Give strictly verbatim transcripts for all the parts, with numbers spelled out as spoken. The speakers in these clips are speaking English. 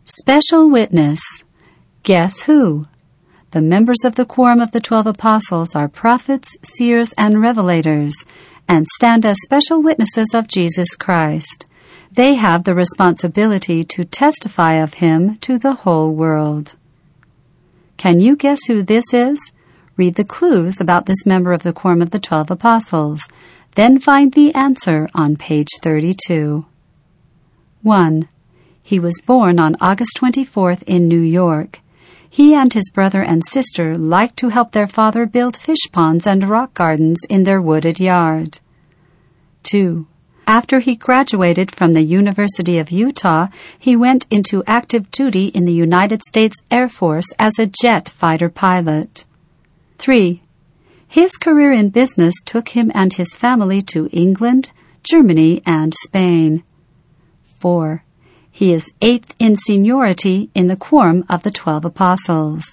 Special witness. Guess who? The members of the Quorum of the Twelve Apostles are prophets, seers, and revelators, and stand as special witnesses of Jesus Christ. They have the responsibility to testify of Him to the whole world. Can you guess who this is? Read the clues about this member of the Quorum of the Twelve Apostles. Then find the answer on page thirty-two. one. He was born on August twenty-fourth in New York. He and his brother and sister liked to help their father build fish ponds and rock gardens in their wooded yard. two. After he graduated from the University of Utah, he went into active duty in the United States Air Force as a jet fighter pilot. three. His career in business took him and his family to England, Germany, and Spain. four. He is eighth in seniority in the Quorum of the Twelve Apostles.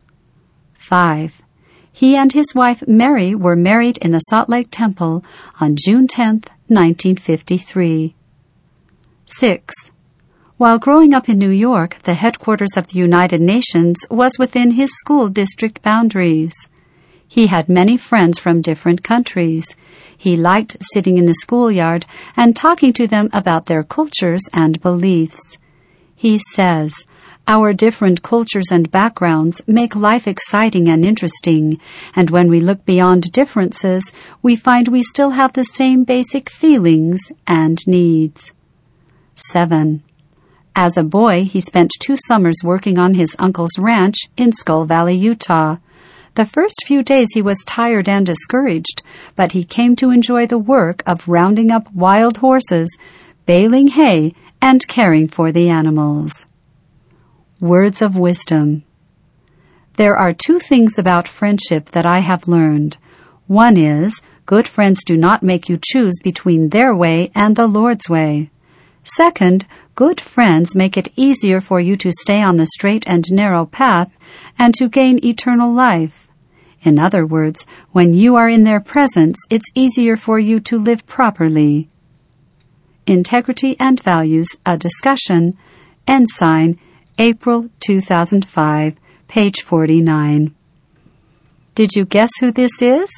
five. He and his wife Mary were married in the Salt Lake Temple on June tenth, nineteen fifty-three. six. While growing up in New York, the headquarters of the United Nations was within his school district boundaries. He had many friends from different countries. He liked sitting in the schoolyard and talking to them about their cultures and beliefs. He says, "Our different cultures and backgrounds make life exciting and interesting, and when we look beyond differences, we find we still have the same basic feelings and needs." seven. As a boy, he spent two summers working on his uncle's ranch in Skull Valley, Utah. The first few days he was tired and discouraged, but he came to enjoy the work of rounding up wild horses, baling hay, and caring for the animals. Words of wisdom. There are two things about friendship that I have learned. One is, good friends do not make you choose between their way and the Lord's way. Second, good friends make it easier for you to stay on the straight and narrow path and to gain eternal life. In other words, when you are in their presence, it's easier for you to live properly. Integrity and Values, a Discussion, Ensign, April two thousand five, page forty-nine. Did you guess who this is?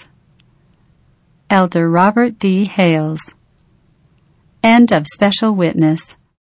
Elder Robert D. Hales. End of Special Witness.